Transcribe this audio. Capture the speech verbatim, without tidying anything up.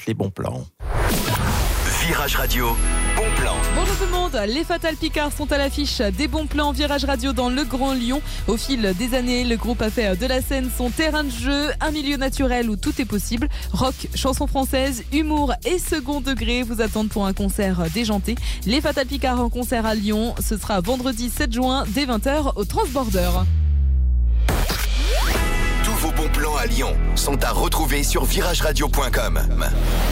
les bons plans. Virage Radio, bon plan. Bonjour tout le monde, les Fatal Picards sont à l'affiche des bons plans Virage Radio dans le Grand Lyon. Au fil des années, le groupe a fait de la scène son terrain de jeu, un milieu naturel où tout est possible. Rock, chansons françaises, humour et second degré vous attendent pour un concert déjanté. Les Fatal Picards en concert à Lyon, ce sera vendredi sept juin dès vingt heures au Transborder. Tous vos bons plans à Lyon sont à retrouver sur virage radio point com.